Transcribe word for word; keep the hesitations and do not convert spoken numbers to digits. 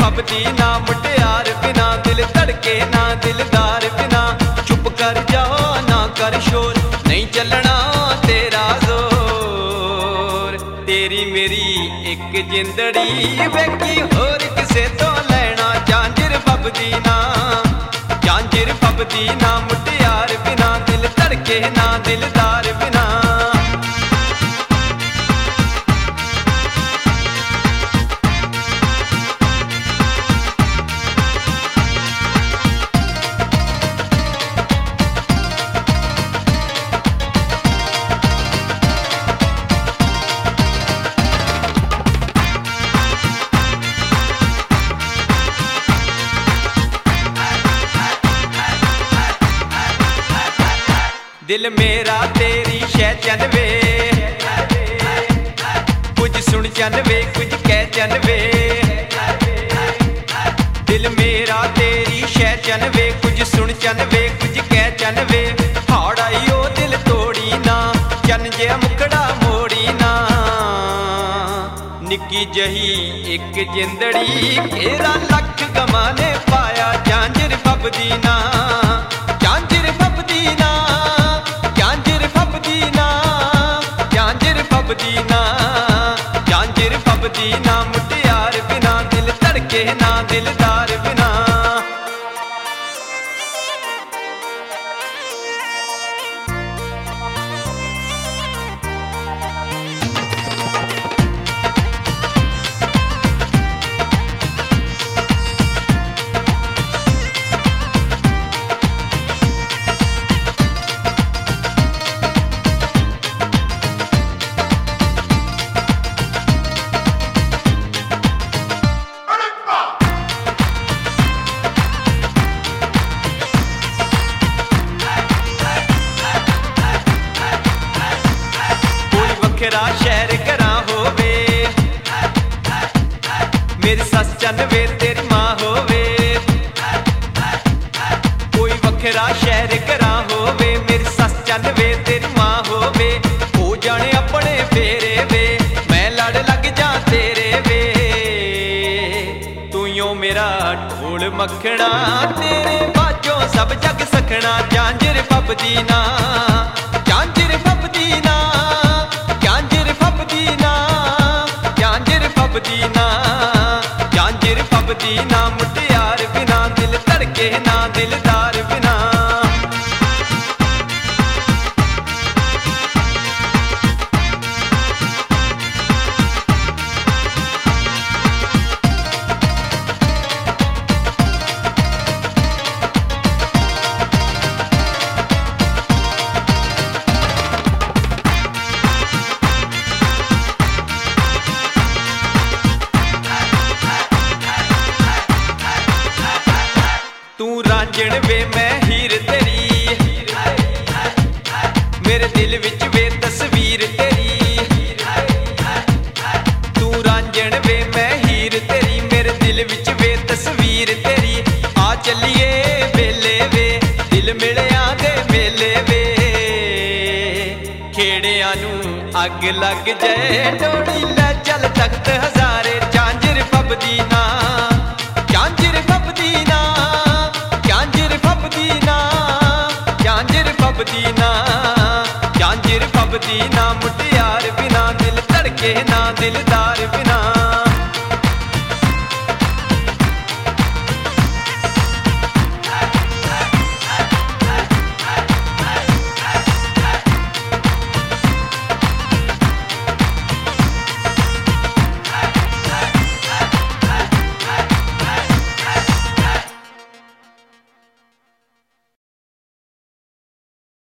फबदी ना मुटियार बिना, दिल धड़के ना दिलदार बिना। चुप कर जाओ ना कर शोर, नहीं चलना तेरा जोर। तेरी मेरी एक जिंदड़ी वेखी होर किसे तो लेना, झांझर फबदी ना झांझर फबदी ना मुटियार बिना, दिल धड़के ना दिलदार बिना। दिल मेरा तेरी शह चन वे, कुछ सुन चन वे कुछ कह चन वे। दिल मेरा तेरी शह चन वे, कुछ सुन चन वे कुछ कह चन वे। हाड़ आई ओ दिल तोड़ी ना, चन जे मुकड़ा मोड़ी ना। निक्की जही एक जिंदड़ी घेरा लख गमा ने पाया, झांझर फबदी ना झांझर फबदी ना फबदी ना झांझर फबदी ना मुटियार बिना, दिल धड़के ना दिलदार बिना। वखरा शहर घरा होवे, मेरी सस चन वे तेरी मां होवे। कोई वखरा शहर घरा होवे, मेरी सस चन वे तेरी मां होवे। हो जाने अपने फेरे वे, मैं लड़ लग जा तेरे वे। तू यो मेरा ढोल मखना, तेरे बाजों सब जग सखना। झांझर फबदी ना झांझर फबदी ना फबदी ना झांझर फबदी ना मुटियार बिना, दिल धड़के ना दिलदार बिना। तू रांझण वे मैं हीर तेरी, मेरे दिल विच वे तस्वीर तेरी। तू रांझण वे मैं हीर तेरी, मेरे दिल विच वे तस्वीर तेरी। आ चलिए वेले वे, दिल मिलिया दे मेले वे। खेड़िया नू अग लग जाए, डोली लै चल तख्त हजारे। झांझर फबदी ना झांझर फबदी ना फबदी ना झांझर फबदी ना मुटियार बिना, दिल धड़के ना दिलदार।